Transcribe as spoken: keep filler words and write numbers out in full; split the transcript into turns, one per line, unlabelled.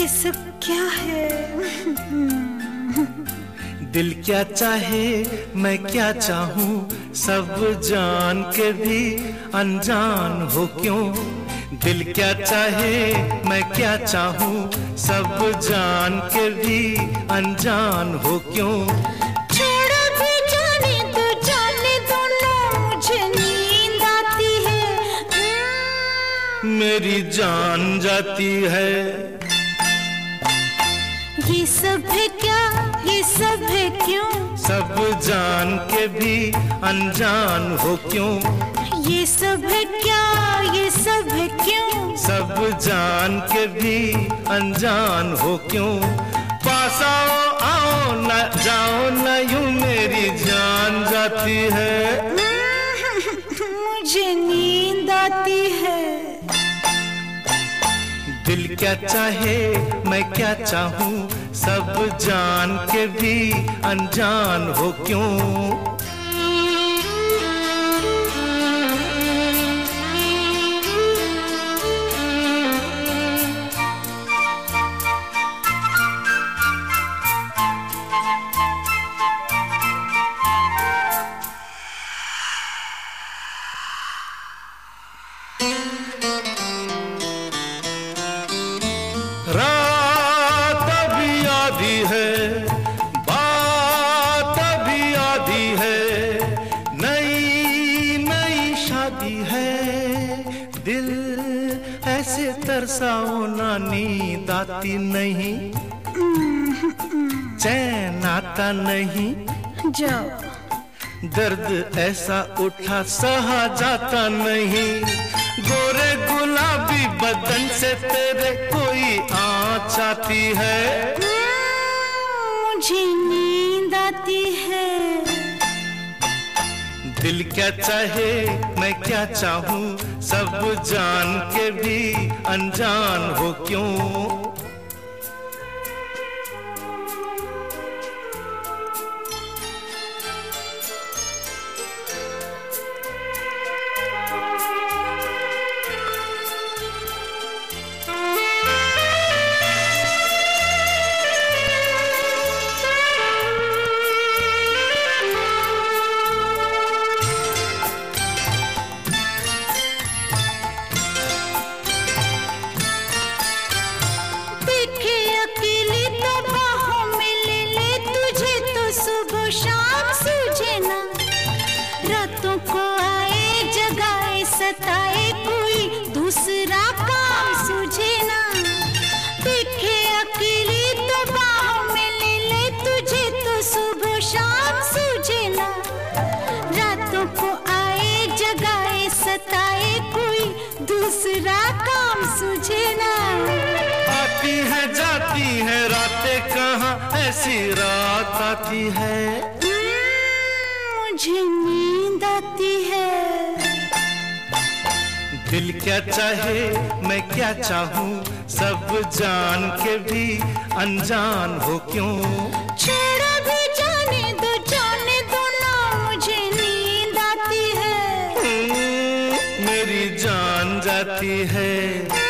ये सब क्या है?
दिल क्या चाहे मैं क्या चाहूँ, सब जान के भी अनजान हो क्यों। दिल क्या चाहे मैं क्या चाहूँ, सब जान के भी अनजान हो क्यों।
छोड़ भी जाने तो जाने दो ना, मुझे नींद आती है।
मेरी जान जाती है।
ये सब है क्या, ये सब है क्यों।
सब जान के भी अनजान हो क्यों।
ये सब है क्या, ये सब है क्यों।
सब जान के भी अनजान हो क्यों। पास आओ आओ न जाओ न यूं मेरी जान जाती है।
मुझे नींद आती है।
दिल क्या चाहे मैं क्या चाहूँ, सब जान के भी अनजान हो क्यों। रात अभी आधी है, बात अभी आधी है, नई नई शादी है। दिल ऐसे तरसाओ ना, नींद आती नहीं, चैन आता नहीं।
जाओ।
दर्द ऐसा उठा सहा जाता नहीं। गोरे गुलाबी बदन से तेरे कोई आँच आती है।
मुझे नींद आती है।
दिल क्या चाहे मैं क्या चाहूँ, सब जान के भी अनजान हो क्यों।
सताए कोई दूसरा काम सूझे ना। देखे अकेली तो बाहों में ले ले तुझे, तो सुबह शाम सूझे ना। रातों को आए जगाए सताए कोई दूसरा काम सूझे ना।
आती है जाती है रातें कहाँ, ऐसी रात आती है।
मुझे नींद आती है।
दिल क्या चाहे मैं क्या चाहूँ, सब जान के भी अनजान हो क्यों।
छोड़ भी जाने दो जाने दो ना, मुझे नींद आती है।
मेरी जान जाती है।